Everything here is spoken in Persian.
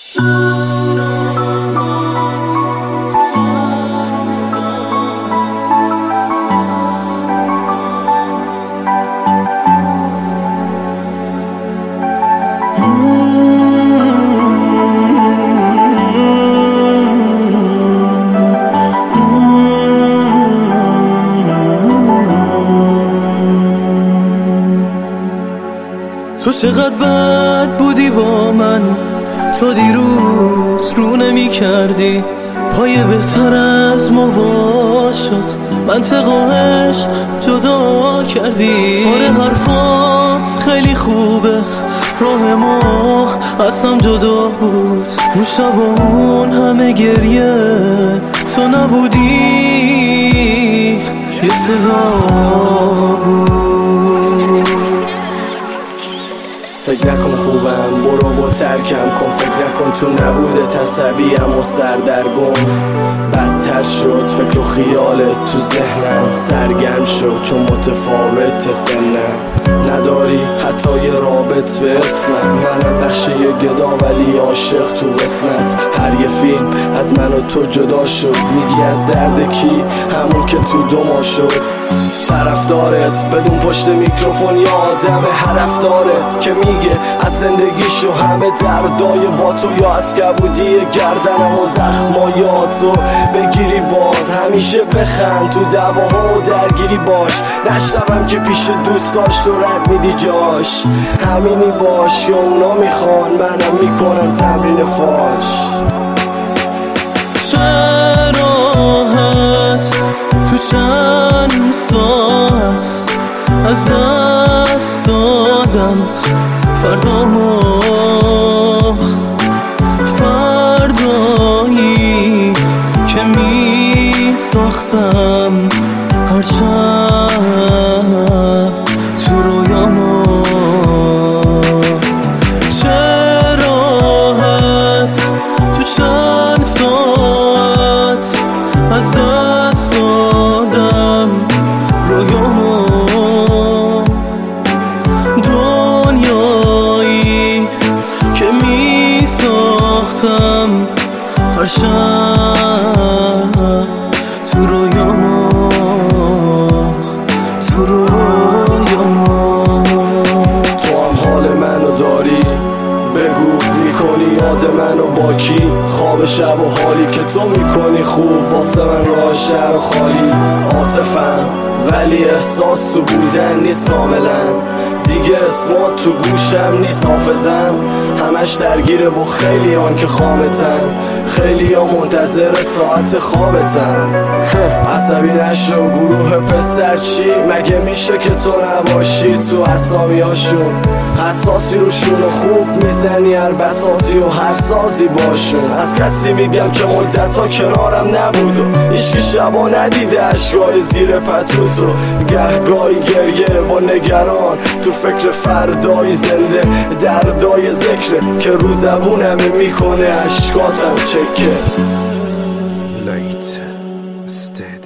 تو چقدر بد بودی با من، تو دیروز رو نمی کردی، پای بهتر از ما وا شد، منطق و عشق جدا کردی. آره حرفات خیلی خوبه، راه ما از هم جدا بود، اون شب و اون همه گریه تو نبودی، یه صدا بود. فکر نکن خوبم، برو با ترکم کن، فکر نکن تو نبوده عصبیم و سردرگم. بدتر شد فکر و خیالت تو ذهنم، سرگرم شد چون متفاوت سنم. نداری حتی یه رابط به اسمم، منم نقشه یه گدا ولی عاشق تو قسمت. هر یه فیلم از من و تو جدا شد، میگی از درد کی؟ همون که تو دو ماه شد. طرفدارت بدون پشت میکروفون یه آدم هدف داره که میگه از زندگیشو همه دردای با تو، یا از کبودی گردنم و زخمایاتو بگیری باز. همیشه بخند تو دعواها و درگیری باش، نشنوم که پیش دوست داشت و رد میدی جاش. همینی باش یا اونا میخوان منم میکنم تمرین فاش. چه راحت تو چند ساعت از دست دادم فردامو، فردایی که می ساختم هر شب تو رویامو. چه راحت تو چند ساعت از دست دادم رویامو، دنیایی که می ساختم هر شب تو رویامو، تو رویامو. تو هم حال منو داری؟ بگو میکنی یاد منو با کی؟ خواب شب و حالی که تو میکنی خوب واسه من راه شهر خالی. عاطفم ولی احساس تو بودن نیست کاملا، دیگه اسمات تو گوشم نیست حافظم. همش درگیره و خیلی آن که خامتن، خیلی ها منتظر ساعت خوابتن. عصبی نشو گروه پسر چی؟ مگه میشه که تو نباشی تو اسامیاشون؟ حساسی روشون و خوب میزنی هر بساطی و هر سازی باشون. از کسی میگم که مدت ها کنارم نبود و هیچکی شبا ندیده اشکای زیر پتوتو. گهگاهی گریه با نگران تو فکر فردای زنده، دردای ذکره که رو زبونم میکنه اشکاتم چکه. Light, stay.